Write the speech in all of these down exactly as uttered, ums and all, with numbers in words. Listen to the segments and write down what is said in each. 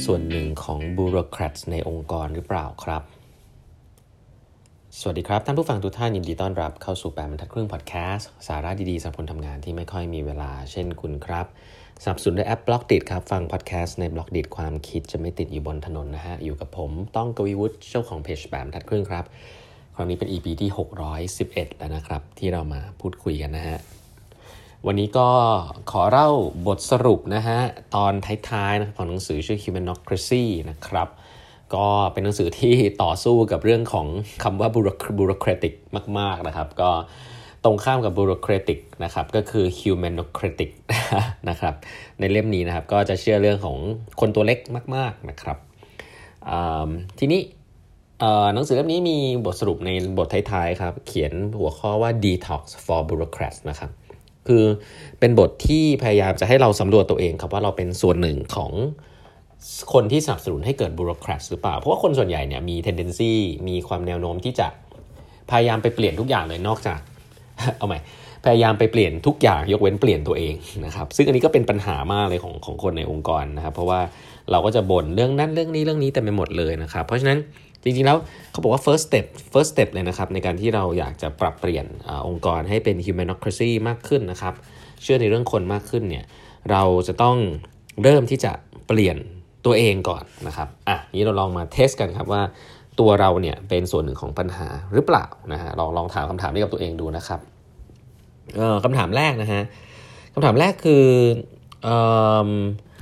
ส่วนหนึ่งของบูโรแครตในองค์กรหรือเปล่าครับสวัสดีครับท่านผู้ฟังทุกท่านยินดีต้อนรับเข้าสู่แปดบรรทัดครึ่งพอดแคสต์สาระดีๆสำหรับคนทำงานที่ไม่ค่อยมีเวลาเช่นคุณครับสนับสนุนด้วยแอป Blockdit ครับฟังพอดแคสต์ใน Blockdit ความคิดจะไม่ติดอยู่บนถนนนะฮะอยู่กับผมต้องกวีวุฒิเจ้าของเพจแปดบรรทัดครึ่งครับครั้งนี้เป็น อี พี ที่หกร้อยสิบเอ็ดแล้วนะครับที่เรามาพูดคุยกันนะฮะวันนี้ก็ขอเล่าบทสรุปนะฮะตอนท้ายๆนะของหนังสือชื่อ Humanocracy นะครับก็เป็นหนังสือที่ต่อสู้กับเรื่องของคำว่า bureaucratic มากๆนะครับก็ตรงข้ามกับ bureaucratic นะครับก็คือ humanocratic นะครับในเล่มนี้นะครับก็จะเชื่อเรื่องของคนตัวเล็กมากๆนะครับทีนี้หนังสือเล่มนี้มีบทสรุปในบทท้ายๆครับเขียนหัวข้อว่า detox for bureaucrats นะครับคือเป็นบทที่พยายามจะให้เราสำรวจตัวเองครับว่าเราเป็นส่วนหนึ่งของคนที่สนับสนุนให้เกิดบูโรแครตหรือเปล่าเพราะว่าคนส่วนใหญ่เนี่ยมี tendency มีความแนวโน้มที่จะพยายามไปเปลี่ยนทุกอย่างเลยนอกจาก เอาใหม่พยายามไปเปลี่ยนทุกอย่างยกเว้นเปลี่ยนตัวเองนะครับซึ่งอันนี้ก็เป็นปัญหามากเลยของของคนในองค์กรนะครับเพราะว่าเราก็จะบ่นเรื่องนั้นเรื่องนี้เรื่องนี้แต่ไปหมดเลยนะครับเพราะฉะนั้นจริงๆแล้วเขาบอกว่า first step first step เลยนะครับในการที่เราอยากจะปรับเปลี่ยน อ, องค์กรให้เป็น humanocracy มากขึ้นนะครับเชื่อในเรื่องคนมากขึ้นเนี่ยเราจะต้องเริ่มที่จะเปลี่ยนตัวเองก่อนนะครับอ่ะนี้เราลองมาเทสกันครับว่าตัวเราเนี่ยเป็นส่วนหนึ่งของปัญหาหรือเปล่านะฮะลองลองถามคำถามนี้กับตัวเองดูนะครับเอ่อคำถามแรกนะฮะคำถามแรกคือเอ่อ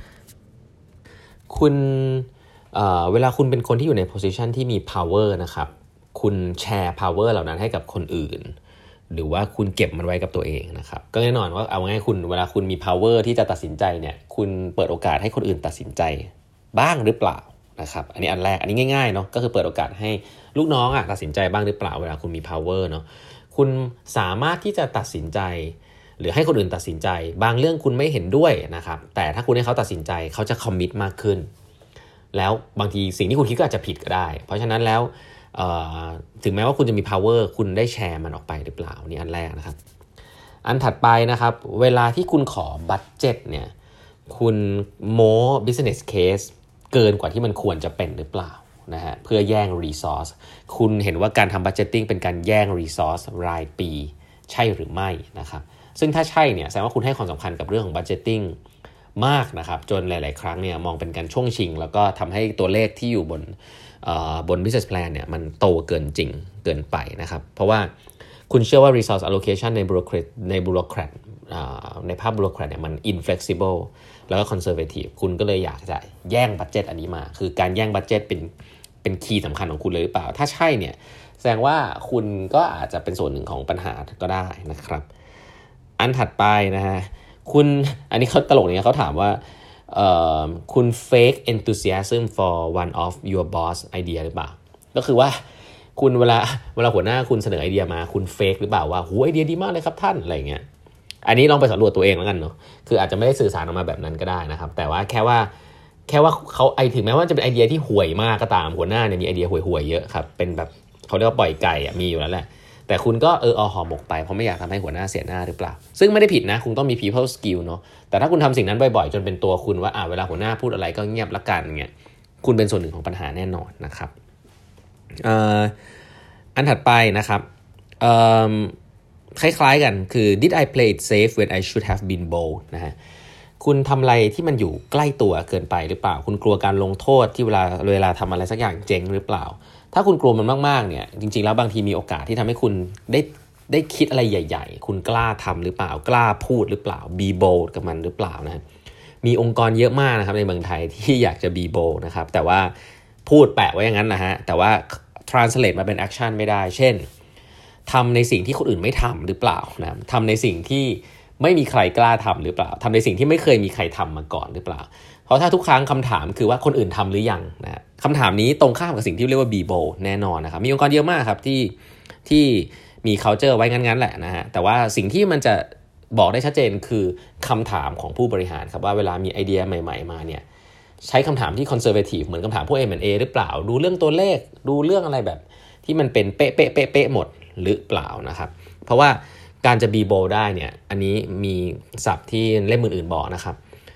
คุณเอ่อเวลาคุณเป็นคนที่อยู่ใน position ที่มี power นะครับคุณแชร์ power เหล่านั้นให้กับคนอื่นหรือว่าคุณเก็บมันไว้กับตัวเองนะครับก็แน่นอนว่าเอาง่ายคุณเวลาคุณมี power ที่จะตัดสินใจเนี่ยคุณเปิดโอกาสให้คนอื่นตัดสินใจบ้างหรือเปล่านะครับอันนี้อันแรกอันนี้ง่ายๆเนาะก็คือเปิดโอกาสให้ลูกน้องอ่ะตัดสินใจบ้างหรือเปล่าเวลาคุณมี power เนาะคุณสามารถที่จะตัดสินใจหรือให้คนอื่นตัดสินใจบางเรื่องคุณไม่เห็นด้วยนะครับแต่ถ้าคุณให้เขาตัดสินใจเขาจะคอมมิตมากขึ้นแล้วบางทีสิ่งที่คุณคิดก็อาจจะผิดก็ได้เพราะฉะนั้นแล้วถึงแม้ว่าคุณจะมี power คุณได้แชร์มันออกไปหรือเปล่านี่อันแรกนะครับอันถัดไปนะครับเวลาที่คุณขอบัดเจ็ตเนี่ยคุณโม้ business case เกินกว่าที่มันควรจะเป็นหรือเปล่านะฮะเพื่อแย่ง resource คุณเห็นว่าการทำ budgeting เป็นการแย่ง resource รายปีใช่หรือไม่นะครับซึ่งถ้าใช่เนี่ยแสดงว่าคุณให้ความสำคัญกับเรื่องของ budgeting มากนะครับจนหลายๆครั้งเนี่ยมองเป็นการช่วงชิงแล้วก็ทำให้ตัวเลขที่อยู่บนบน business plan เนี่ยมันโตเกินจริงเกินไปนะครับเพราะว่าคุณเชื่อว่า resource allocation ใน bureaucrat ใน bureaucrat ในภาพ bureaucrat เนี่ยมัน inflexible แล้วก็ conservative คุณก็เลยอยากจะแย่งบัดเจ็ตอันนี้มาคือการแย่งบัดเจ็ตเป็นเป็นคีย์สำคัญของคุณเลยหรือเปล่าถ้าใช่เนี่ยแสดงว่าคุณก็อาจจะเป็นส่วนหนึ่งของปัญหาก็ได้นะครับอันถัดไปนะฮะคุณอันนี้เขาตลกเนี่ยเขาถามว่าคุณ fake enthusiasm for one of your boss idea หรือเปล่าก็คือว่าคุณเวลาเวลาหัวหน้าคุณเสนอไอเดียมาคุณ fake หรือเปล่าว่าโหไอเดียดีมากเลยครับท่านอะไรเงี้ยอันนี้ลองไปสำรวจตัวเองแล้วกันเนาะคืออาจจะไม่ได้สื่อสารออกมาแบบนั้นก็ได้นะครับแต่ว่าแค่ว่าแค่ว่าเขาไอถึงแม้ว่าจะเป็นไอเดียที่ห่วยมากก็ตามหัวหน้าเนี่ยมีไอเดียห่วยๆเยอะครับเป็นแบบเขาเรียกว่าปล่อยไก่อ่ะมีอยู่แล้วแหละแต่คุณก็เออเอาห่อหมกไปเพราะไม่อยากทำให้หัวหน้าเสียหน้าหรือเปล่าซึ่งไม่ได้ผิดนะคุณต้องมี people skill เนาะแต่ถ้าคุณทำสิ่งนั้นบ่อยๆจนเป็นตัวคุณว่าอ่าเวลาหัวหน้าพูดอะไรก็เงียบละกันเงี้ยคุณเป็นส่วนหนึ่งของปัญหาแน่นอนนะครับเอ่ออันถัดไปนะครับเอ่อคล้ายๆกันคือ did I play it safe when I should have been bold นะฮะคุณทำอะไรที่มันอยู่ใกล้ตัวเกินไปหรือเปล่าคุณกลัวการลงโทษที่เวลาเวลาทำอะไรสักอย่างเจ๊งหรือเปล่าถ้าคุณกลัวมันมากๆเนี่ยจริงๆแล้วบางทีมีโอกาสที่ทำให้คุณได้ได้คิดอะไรใหญ่ๆคุณกล้าทำหรือเปล่ากล้าพูดหรือเปล่า be bold กับมันหรือเปล่านะฮะมีองค์กรเยอะมากนะครับในเมืองไทยที่อยากจะ be bold นะครับแต่ว่าพูดแปะไว้อย่างนั้นนะฮะแต่ว่า translate มาเป็น action ไม่ได้เช่นทำในสิ่งที่คนอื่นไม่ทำหรือเปล่านะทำในสิ่งที่ไม่มีใครกล้าทำหรือเปล่าทำในสิ่งที่ไม่เคยมีใครทำมาก่อนหรือเปล่าเพราะถ้าทุกครั้งคำถามคือว่าคนอื่นทำหรือยังนะคำถามนี้ตรงข้ามกับสิ่งที่เรียกว่า be bold แน่นอนนะครับมีองค์กรเยอะมากครับที่ที่มี culture ไว้งั้นๆแหละนะฮะแต่ว่าสิ่งที่มันจะบอกได้ชัดเจนคือคำถามของผู้บริหารครับว่าเวลามีไอเดียใหม่ๆมาเนี่ยใช้คำถามที่ conservative เหมือนคำถามพวก เอ็ม แอนด์ เอ หรือเปล่าดูเรื่องตัวเลขดูเรื่องอะไรแบบที่มันเป็นเป๊ะเป๊ะเป๊ะเป๊ะหมดหรือเปล่านะครับเพราะว่าการจะ be bold ได้เนี่ยอันนี้มีศัพท์ที่เล่มอื่นๆบอกนะครับ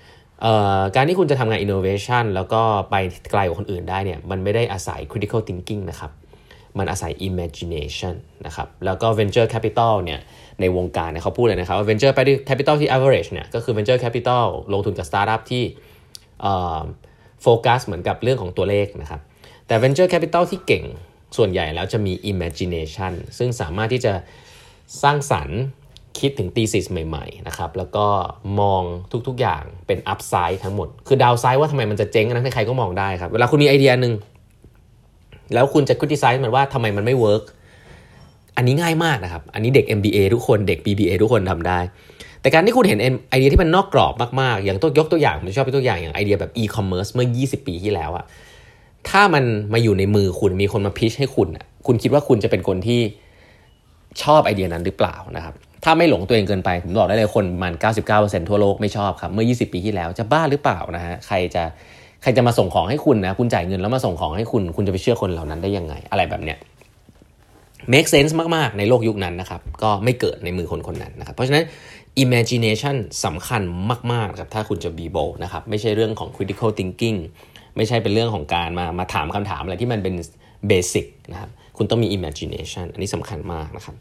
การที่คุณจะทำงาน innovation แล้วก็ไปไกลกว่าคนอื่นได้เนี่ยมันไม่ได้อาศัย critical thinking นะครับมันอาศัย imagination นะครับแล้วก็ venture capital เนี่ยในวงการเนี่ยเขาพูดเลยนะครับว่า venture capital ที่ average เนี่ยก็คือ venture capital ลงทุนกับ startup ที่โฟกัสเหมือนกับเรื่องของตัวเลขนะครับแต่ venture capital ที่เก่งส่วนใหญ่แล้วจะมี imagination ซึ่งสามารถที่จะสร้างสรรค์คิดถึง thesis ใหม่ๆนะครับแล้วก็มองทุกๆอย่างเป็น upside ทั้งหมดคือ downside ว่าทำไมมันจะเจ๊งนั้นใครๆก็มองได้ครับเวลาคุณมีไอเดียนึงแล้วคุณจะ criticize มันว่าทำไมมันไม่ work อันนี้ง่ายมากนะครับอันนี้เด็ก เอ็ม บี เอ ทุกคนเด็ก บี บี เอ ทุกคนทำได้แต่การที่คุณเห็นไอเดียที่มันนอกกรอบมากๆอย่างตัวยกตัวอย่างผมชอบเป็นตัวอย่างอย่างไอเดียแบบ e-commerce เมื่อยี่สิบปีที่แล้วอะถ้ามันมาอยู่ในมือคุณมีคนมาพิชให้คุณอะคุณคิดว่าคุณจะเป็นคนที่ชอบไอเดียนั้นหรือเปล่านะครับถ้าไม่หลงตัวเองเกินไปผมบอกได้เลยคนประมาณ เก้าสิบเก้าเปอร์เซ็นต์ ทั่วโลกไม่ชอบครับเมื่อยี่สิบปีที่แล้วจะบ้าหรือเปล่านะฮะใครจะใครจะมาส่งของให้คุณนะคุณจ่ายเงินแล้วมาส่งของให้คุณคุณจะไปเชื่อคนเหล่านั้นได้ยังไงอะไรแบบเนี้ย make sense มากๆในโลกยุคนั้นนะครับก็ไม่เกิดในมือคนคนนั้นนะครับเพราะฉะนั้น imagination สำคัญมากๆครับถ้าคุณจะ be bold นะครับไม่ใช่เรื่องของ critical thinking ไม่ใช่เป็นเรื่องของการมามาถามคำถามอะไรที่มันเป็น basic นะครับคุณต้องมี imagination อันนี้สำคัญมากนะครับ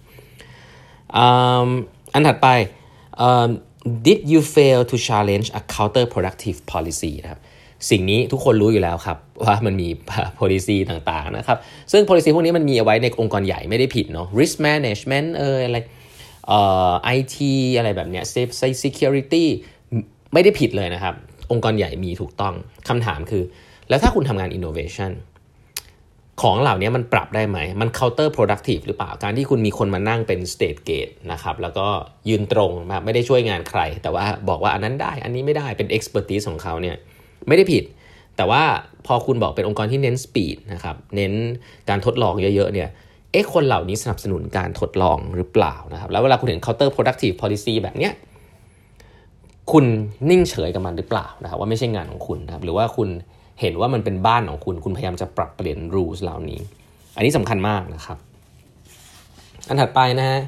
อันถัดไป um, did you fail to challenge a counterproductive policy นะครับสิ่งนี้ทุกคนรู้อยู่แล้วครับว่ามันมี policy ต่างๆนะครับซึ่ง policy พวกนี้มันมีเอาไว้ในองค์กรใหญ่ไม่ได้ผิดเนาะ risk management เอออะไรเอ่อ ไอ ที อะไรแบบเนี้ย safe security ไม่ได้ผิดเลยนะครับองค์กรใหญ่มีถูกต้องคำถามคือแล้วถ้าคุณทำงาน innovation ของเหล่านี้มันปรับได้ไหมมัน counter productive หรือเปล่าการที่คุณมีคนมานั่งเป็น state gate นะครับแล้วก็ยืนตรงแบบไม่ได้ช่วยงานใครแต่ว่าบอกว่าอันนั้นได้อันนี้ไม่ได้เป็น expertise ของเขาเนี่ยไม่ได้ผิดแต่ว่าพอคุณบอกเป็นองค์กรที่เน้น speed นะครับเน้นการทดลองเยอะๆเนี่ยเอ๊ะคนเหล่านี้สนับสนุนการทดลองหรือเปล่านะครับแล้วเวลาคุณเห็น counter productive policy แบบเนี้ยคุณนิ่งเฉยกับมันหรือเปล่านะครับว่าไม่ใช่งานของคุณนะครับหรือว่าคุณเห็นว่ามันเป็นบ้านของคุณคุณพยายามจะปรับเปลี่ยน rules เหล่านี้อันนี้สำคัญมากนะครับอันถัดไปนะฮะ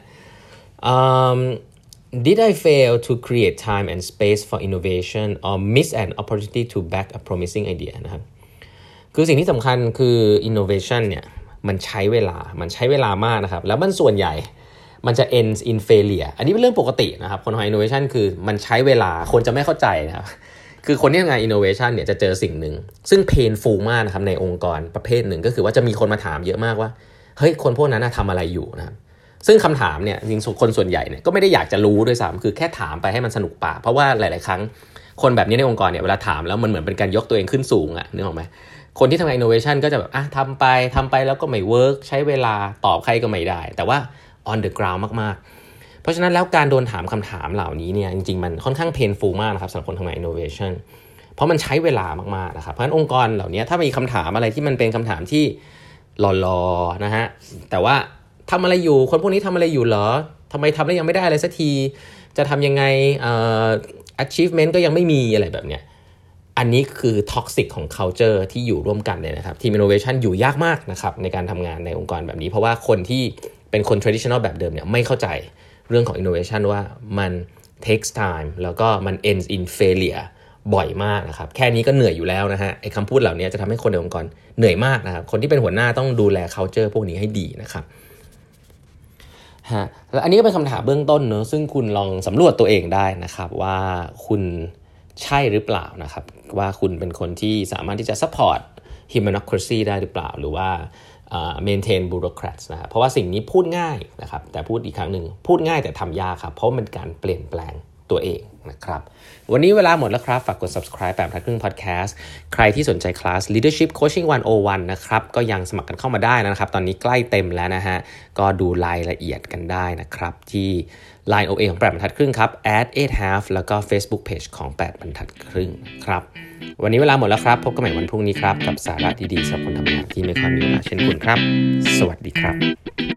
um, did I fail to create time and space for innovation or miss an opportunity to back a promising idea นะครับคือสิ่งที่สำคัญคือ innovation เนี่ยมันใช้เวลามันใช้เวลามากนะครับแล้วมันส่วนใหญ่มันจะ ends in failure อันนี้เป็นเรื่องปกตินะครับคนทำ innovation คือมันใช้เวลาคนจะไม่เข้าใจนะครับคือคนที่ทำงาน innovation เนี่ยจะเจอสิ่งหนึ่งซึ่ง painful มากนะครับในองค์กรประเภทหนึ่งก็คือว่าจะมีคนมาถามเยอะมากว่าเฮ้ยคนพวกนั้นทำอะไรอยู่นะครับซึ่งคำถามเนี่ยจริงๆคนส่วนใหญ่เนี่ยก็ไม่ได้อยากจะรู้ด้วยซ้ำคือแค่ถามไปให้มันสนุกปากเพราะว่าหลายๆครั้งคนแบบนี้ในองค์กรเนี่ยเวลาถามแล้วมันเหมือนเป็นการยกตัวเองขึ้นสูงอะนึกออกไหมคนที่ทำงาน innovation ก็จะแบบอ่ะทำไปทำไปแล้วก็ไม่ work ใช้เวลาตอบใครก็ไม่ได้แต่ว่า on the ground มากๆเพราะฉะนั้นแล้วการโดนถามคำถามเหล่านี้เนี่ยจริงๆมันค่อนข้าง painful มากนะครับสำหรับคนทำงาน innovation เพราะมันใช้เวลามากๆนะครับเพราะฉะนั้นองค์กรเหล่านี้ถ้ามีคำถามอะไรที่มันเป็นคำถามที่หล่อๆนะฮะแต่ว่าทำอะไรอยู่คนพวกนี้ทำอะไรอยู่เหรอทำไมทำแล้วยังไม่ได้อะไรสักทีจะทำยังไงเอ่อ achievement ก็ยังไม่มีอะไรแบบเนี้ยอันนี้คือ toxic ของ culture ที่อยู่ร่วมกันเลยนะครับทีม innovation อยู่ยากมากนะครับในการทำงานในองค์กรแบบนี้เพราะว่าคนที่เป็นคน traditional แบบเดิมเนี่ยไม่เข้าใจเรื่องของ innovation ว่ามัน takes time แล้วก็มัน ends in failureบ่อยมากนะครับแค่นี้ก็เหนื่อยอยู่แล้วนะฮะไอ้คำพูดเหล่านี้จะทำให้คนในองค์กรเหนื่อยมากนะครับคนที่เป็นหัวหน้าต้องดูแล culture พวกนี้ให้ดีนะครับฮะแล้วอันนี้ก็เป็นคำถามเบื้องต้นเนอะซึ่งคุณลองสำรวจตัวเองได้นะครับว่าคุณใช่หรือเปล่านะครับว่าคุณเป็นคนที่สามารถที่จะ support humanocracy ได้หรือเปล่าหรือว่า uh, maintain bureaucrats นะครับเพราะว่าสิ่งนี้พูดง่ายนะครับแต่พูดอีกครั้งหนึ่งพูดง่ายแต่ทำยากครับเพราะมันการเปลี่ยนแปลงตัวเองนะครับวันนี้เวลาหมดแล้วครับฝากกด subscribe แปดบรรทัดครึ่ง podcast ใครที่สนใจคลาส leadership coaching หนึ่งศูนย์หนึ่งนะครับก็ยังสมัครกันเข้ามาได้นะครับตอนนี้ใกล้เต็มแล้วนะฮะก็ดูรายละเอียดกันได้นะครับที่ ไลน์ โอ เอ ของแปดบรรทัดครึ่งครับ แอท เอท แฮลฟ แล้วก็ Facebook Page ของแปดบรรทัดครึ่งครับวันนี้เวลาหมดแล้วครับพบกันใหม่วันพรุ่งนี้ครับกับสาระดีๆสำหรับคนทำงานที่ไม่ค่อยมีเวลาเช่นคุณครับสวัสดีครับ